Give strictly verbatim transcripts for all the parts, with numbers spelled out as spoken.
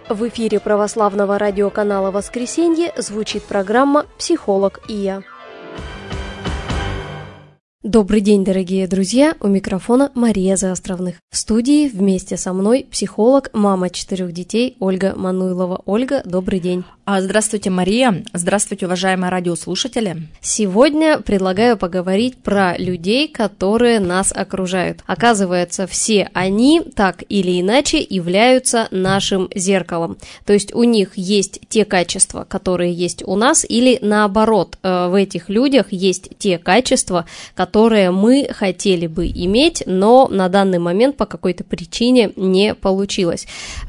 В эфире православного радиоканала «Воскресенье» звучит программа «Психолог и я». Добрый день, дорогие друзья! У микрофона Мария Заостровных. В студии вместе со мной психолог, мама четырех детей Ольга Мануйлова. Ольга, добрый день! Здравствуйте, Мария! Здравствуйте, уважаемые радиослушатели! Сегодня предлагаю поговорить про людей, которые нас окружают. Оказывается, все они так или иначе являются нашим зеркалом. То есть у них есть те качества, которые есть у нас, или наоборот, в этих людях есть те качества, которые мы хотели бы иметь, но на данный момент по какой-то причине не получилось.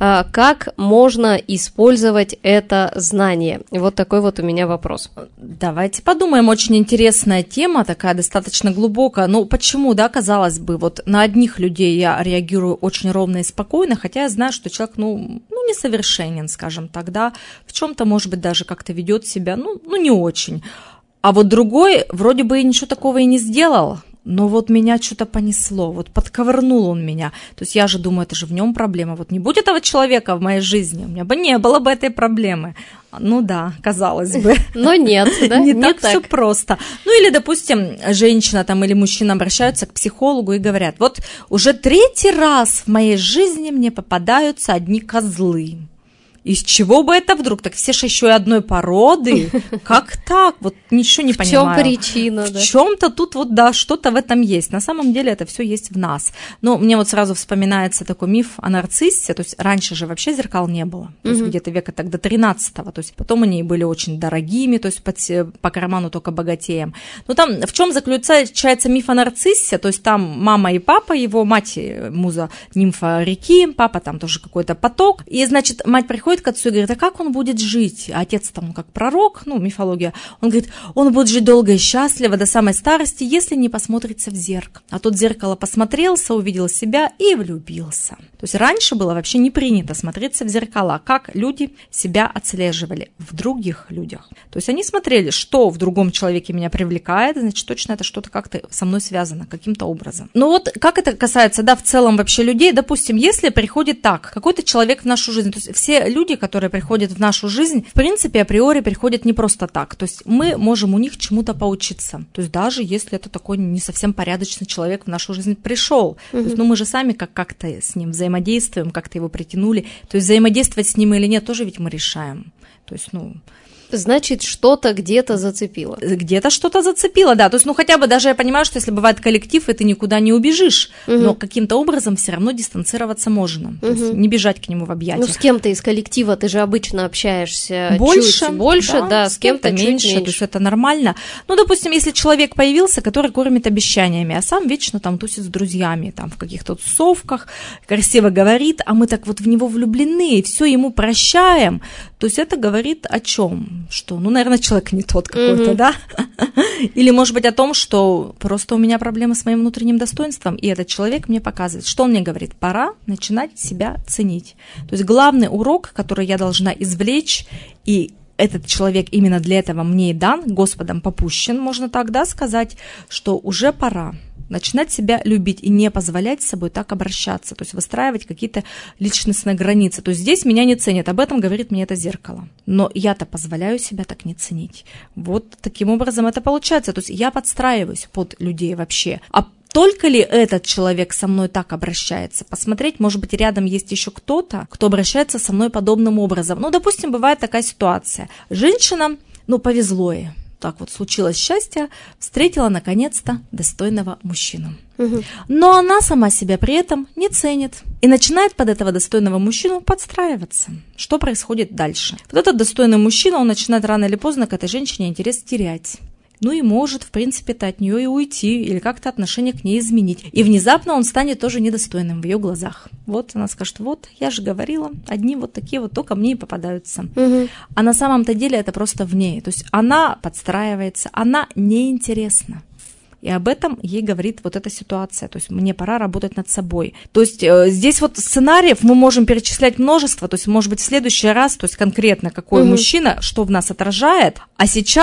Как можно использовать это знание? Вот такой вот у меня вопрос. Давайте подумаем. Очень интересная тема, такая достаточно глубокая. Ну, почему, да, казалось бы, вот на одних людей я реагирую очень ровно и спокойно, хотя я знаю, что человек, ну, ну несовершенен, скажем так, да, в чем-то, может быть, даже как-то ведет себя, ну, ну, не очень. А вот другой вроде бы ничего такого и не сделал, но вот меня что-то понесло, вот подковырнул он меня. То есть я же думаю, это же в нем проблема. Вот не будь этого человека в моей жизни, у меня бы не было бы этой проблемы. Ну да, казалось бы. Но нет, да? Не так все просто. Ну или, допустим, женщина там или мужчина обращаются к психологу и говорят, вот уже третий раз в моей жизни мне попадаются одни козлы. Из чего бы это вдруг? Так все же еще и одной породы. Как так? Вот ничего не понимаю. В чем причина? В чем-то тут вот, да, что-то в этом есть. На самом деле это все есть в нас. Но мне вот сразу вспоминается такой миф о нарциссе. То есть раньше же вообще зеркал не было. То есть где-то века так до тринадцатого. То есть потом они были очень дорогими, то есть по карману только богатеям. Но там в чем заключается миф о нарциссе? То есть там мама и папа, его мать муза нимфа реки, папа там тоже какой-то поток. И, значит, мать приходит к отцу и говорит, а как он будет жить? А отец там, ну, как пророк, ну, мифология, он говорит, он будет жить долго и счастливо до самой старости, если не посмотрится в зеркало. А тот в зеркало посмотрелся, увидел себя и влюбился. То есть раньше было вообще не принято смотреться в зеркала, как люди себя отслеживали в других людях. То есть они смотрели, что в другом человеке меня привлекает, значит, точно это что-то как-то со мной связано, каким-то образом. Но вот как это касается, да, в целом вообще людей, допустим, если приходит так, какой-то человек в нашу жизнь, то есть все люди, Люди, которые приходят в нашу жизнь, в принципе, априори приходят не просто так. То есть мы можем у них чему-то поучиться. То есть даже если это такой не совсем порядочный человек в нашу жизнь пришел. Mm-hmm. То есть, ну, мы же сами как- как-то с ним взаимодействуем, как-то его притянули. То есть взаимодействовать с ним или нет, тоже ведь мы решаем. То есть, ну... Значит, что-то где-то зацепило. Где-то что-то зацепило, да. То есть, ну, хотя бы даже я понимаю, что если бывает коллектив, и ты никуда не убежишь, угу. но каким-то образом все равно дистанцироваться можно. Угу. То есть не бежать к нему в объятия. Ну, с кем-то из коллектива ты же обычно общаешься больше, чуть больше, да, да, с кем-то, кем-то меньше, меньше. То есть это нормально. Ну, допустим, если человек появился, который кормит обещаниями, а сам вечно там тусит с друзьями, там в каких-то тусовках, красиво говорит, а мы так вот в него влюблены, и все ему прощаем, то есть это говорит о чем? Что, ну, наверное, человек не тот какой-то, mm-hmm. да? Или, может быть, о том, что просто у меня проблемы с моим внутренним достоинством, и этот человек мне показывает, что он мне говорит, пора начинать себя ценить. То есть главный урок, который я должна извлечь, и этот человек именно для этого мне и дан, Господом попущен, можно так, да, сказать, что уже пора начинать себя любить и не позволять с собой так обращаться, то есть выстраивать какие-то личностные границы. То есть здесь меня не ценят, об этом говорит мне это зеркало. Но я-то позволяю себя так не ценить. Вот таким образом это получается. То есть я подстраиваюсь под людей вообще. А только ли этот человек со мной так обращается? Посмотреть, может быть, рядом есть еще кто-то, кто обращается со мной подобным образом. Ну, допустим, бывает такая ситуация. Женщина, ну, повезло ей. Так вот случилось счастье, встретила наконец-то достойного мужчину. Угу. Но она сама себя при этом не ценит и начинает под этого достойного мужчину подстраиваться. Что происходит дальше? Вот этот достойный мужчина, он начинает рано или поздно к этой женщине интерес терять. Ну и может, в принципе-то, от нее и уйти, или как-то отношение к ней изменить. И внезапно он станет тоже недостойным в ее глазах. Вот она скажет, вот, я же говорила, одни вот такие вот только мне и попадаются. Угу. А на самом-то деле это просто в ней. То есть она подстраивается, она неинтересна. И об этом ей говорит вот эта ситуация. То есть мне пора работать над собой. То есть э, здесь вот сценариев мы можем перечислять множество. То есть, может быть, в следующий раз, то есть конкретно какой угу. мужчина, что в нас отражает. А сейчас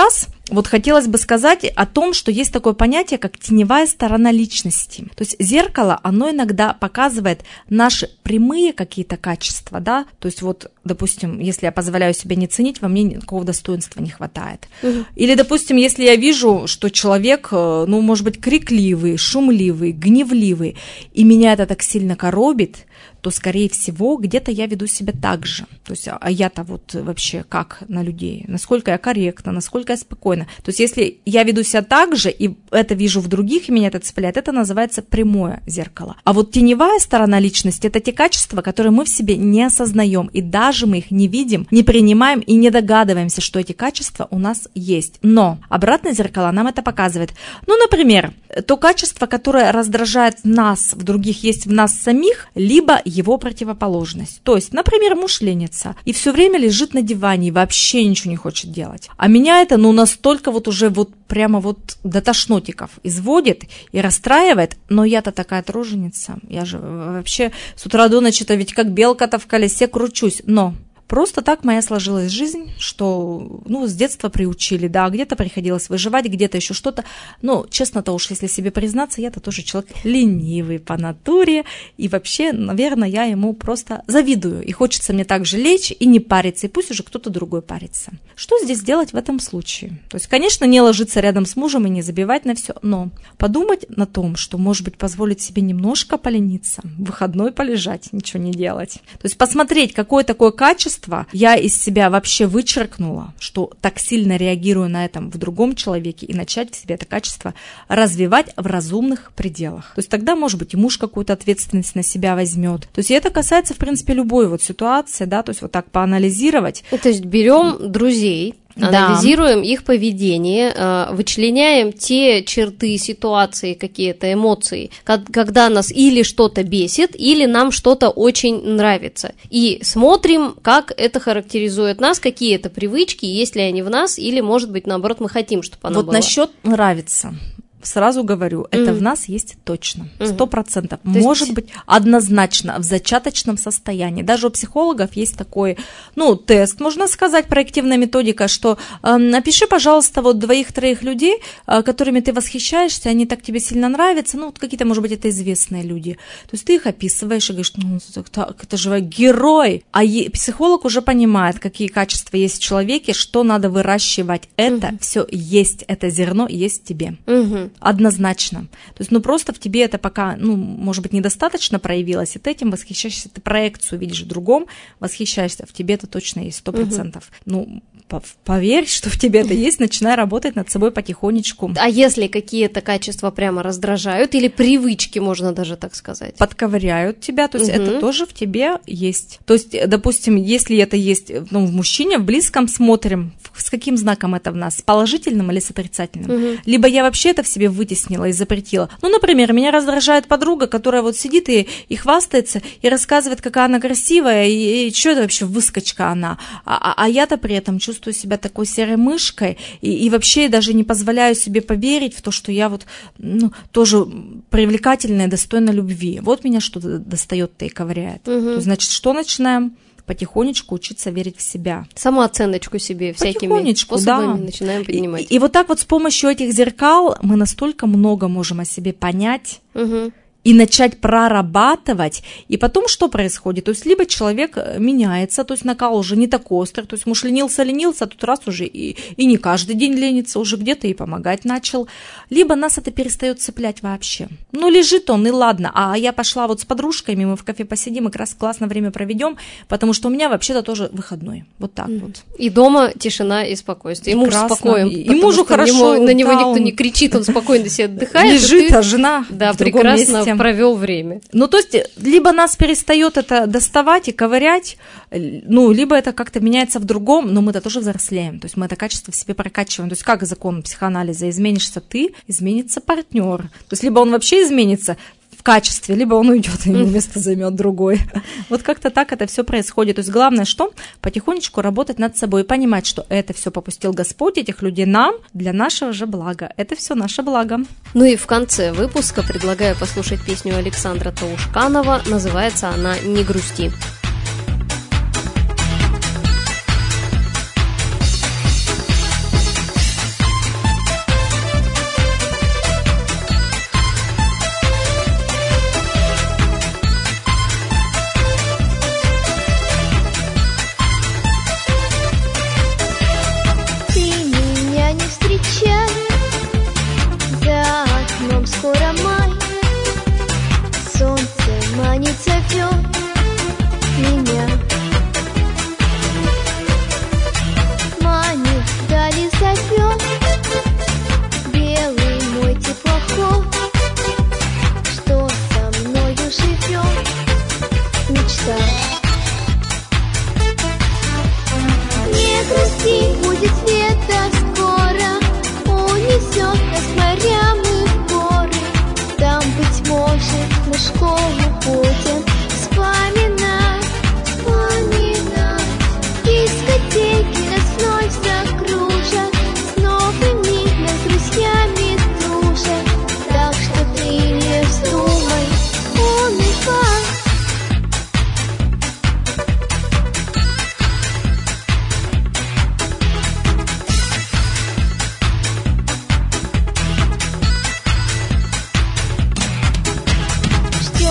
вот хотелось бы сказать о том, что есть такое понятие, как теневая сторона личности. То есть зеркало, оно иногда показывает наши прямые какие-то качества, да, то есть вот, допустим, если я позволяю себе не ценить, во мне никакого достоинства не хватает. Угу. Или, допустим, если я вижу, что человек, ну, может быть, крикливый, шумливый, гневливый, и меня это так сильно коробит, то, скорее всего, где-то я веду себя так же. То есть, а я-то вот вообще как на людей? Насколько я корректна, насколько я спокойна? То есть, если я веду себя так же, и это вижу в других, и меня это цепляет, это называется прямое зеркало. А вот теневая сторона личности – это те качества, которые мы в себе не осознаем, и даже мы их не видим, не принимаем и не догадываемся, что эти качества у нас есть. Но обратное зеркало нам это показывает. Ну, например, то качество, которое раздражает нас в других, есть в нас самих, либо его противоположность. То есть, например, муж ленится и все время лежит на диване и вообще ничего не хочет делать. А меня это, ну, настолько вот уже вот прямо вот до тошнотиков изводит и расстраивает, но я-то такая труженица. Я же вообще с утра до ночи-то ведь как белка-то в колесе кручусь. Но просто так моя сложилась жизнь, что, ну, с детства приучили, да, где-то приходилось выживать, где-то еще что-то. Но, честно-то уж, если себе признаться, я-то тоже человек ленивый по натуре, и вообще, наверное, я ему просто завидую, и хочется мне так же лечь и не париться, и пусть уже кто-то другой парится. Что здесь делать в этом случае? То есть, конечно, не ложиться рядом с мужем и не забивать на все, но подумать на том, что, может быть, позволить себе немножко полениться, в выходной полежать, ничего не делать. То есть, посмотреть, какое такое качество я из себя вообще вычеркнула, что так сильно реагирую на этом в другом человеке, и начать в себе это качество развивать в разумных пределах. То есть тогда, может быть, и муж какую-то ответственность на себя возьмет. То есть и это касается, в принципе, любой вот ситуации, да, то есть вот так поанализировать. То есть берем друзей, анализируем, да, их поведение, вычленяем те черты, ситуации, какие-то эмоции, когда нас или что-то бесит, или нам что-то очень нравится. И смотрим, как это характеризует нас, какие это привычки, есть ли они в нас, или, может быть, наоборот, мы хотим, чтобы оно вот было. Вот насчет нравится. Сразу говорю, это mm. в нас есть точно, сто процентов. Mm. Может есть... быть, однозначно в зачаточном состоянии. Даже у психологов есть такой, ну, тест, можно сказать, проективная методика, что э, напиши, пожалуйста, вот двоих-троих людей, э, которыми ты восхищаешься, они так тебе сильно нравятся, ну, вот какие-то, может быть, это известные люди. То есть ты их описываешь и говоришь, ну, так, это же герой. А е- психолог уже понимает, какие качества есть в человеке, что надо выращивать. Это mm. все есть, это зерно есть в тебе. Mm-hmm. Однозначно. То есть, ну, просто в тебе это пока, ну, может быть, недостаточно проявилось, и ты этим восхищаешься, ты проекцию видишь в другом, восхищаешься, в тебе это точно есть, сто процентов. Угу. Ну, поверь, что в тебе это есть, начинай работать над собой потихонечку. А если какие-то качества прямо раздражают, или привычки, можно даже так сказать? Подковыряют тебя, то есть угу. это тоже в тебе есть. То есть, допустим, если это есть, ну, в мужчине, в близком смотрим, с каким знаком это в нас, с положительным или с отрицательным. Угу. Либо я вообще это в себе вытеснила и запретила. Ну, например, меня раздражает подруга, которая вот сидит и, и хвастается, и рассказывает, какая она красивая, и, и что это вообще выскочка она. А, а, а я-то при этом чувствую себя такой серой мышкой, и, и вообще даже не позволяю себе поверить в то, что я вот, ну, тоже привлекательная, достойна любви. Вот меня что-то достает-то и ковыряет. Угу. То есть, значит, что начинаем? Потихонечку учиться верить в себя. Самооценочку себе всякими способами, да, начинаем поднимать. И, и вот так вот с помощью этих зеркал мы настолько много можем о себе понять, угу. и начать прорабатывать, и потом что происходит? То есть либо человек меняется, то есть накал уже не так острый, то есть муж ленился-ленился, а тут раз уже и, и не каждый день ленится, уже где-то и помогать начал, либо нас это перестает цеплять вообще. Ну, лежит он, и ладно, а я пошла вот с подружками, мы в кафе посидим, и как раз классно время проведем, потому что у меня вообще-то тоже выходной, вот так mm. вот. И дома тишина и спокойствие, и муж спокоен, и, и мужу хорошо, него, на него да, никто он... не кричит, он спокойно себе отдыхает. Лежит, а жена да, в другом прекрасно месте провел время. Ну, то есть, либо нас перестает это доставать и ковырять, ну, либо это как-то меняется в другом, но мы-то тоже взрослеем, то есть мы это качество в себе прокачиваем. То есть как закон психоанализа, изменишься ты, изменится партнер. То есть либо он вообще изменится в качестве, либо он уйдет и ему место займет другой. Вот как-то так это все происходит. То есть главное, что потихонечку работать над собой и понимать, что это все попустил Господь, этих людей нам, для нашего же блага. Это все наше благо. Ну и в конце выпуска предлагаю послушать песню Александра Таушканова. Называется она «Не грусти».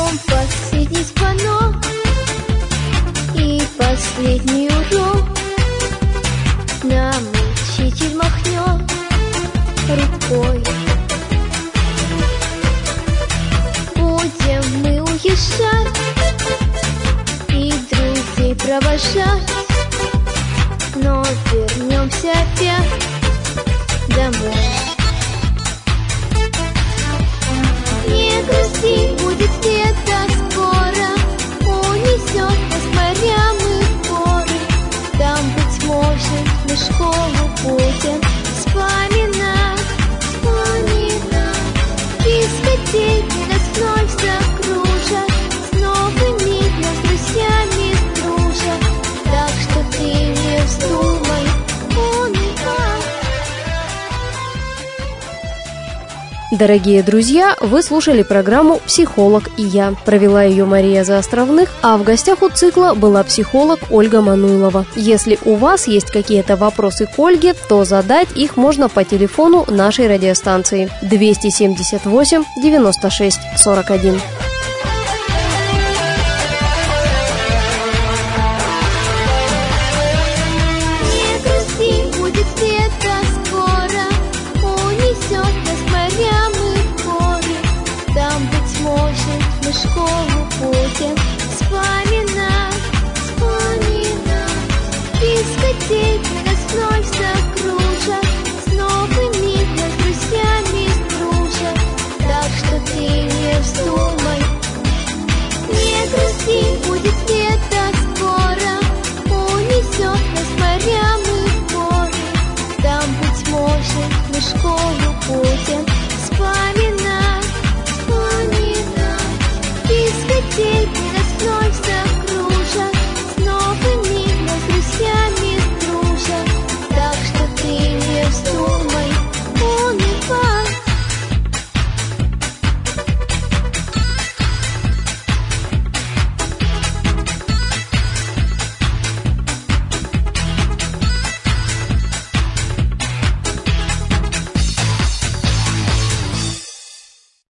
Дом последний звонок и последний урок. Нам учитель махнет рукой. Будем мы уезжать и друзей провожать, но вернемся опять домой. Не грусти, будет лето скоро, унесет нас морям и горы. Там, быть может, мы школу будем вспоминать, вспоминать. Дискотеки нас вновь закружат, с новыми нас друзьями дружат. Так что ты не вздумай унывать. Дорогие друзья, вы слушали программу «Психолог и я». Провела ее Мария Заостровных, а в гостях у цикла была психолог Ольга Мануйлова. Если у вас есть какие-то вопросы к Ольге, то задать их можно по телефону нашей радиостанции двести семьдесят восемь девяносто шесть сорок один. Не грусти, будет лето скоро, унесет нас морям и горы. Там, быть может, мы школу будем вспоминать, вспоминать. Дискотеки нас вновь закружат, с новыми нас друзьями дружат. Так что ты не вздумай, не грусти.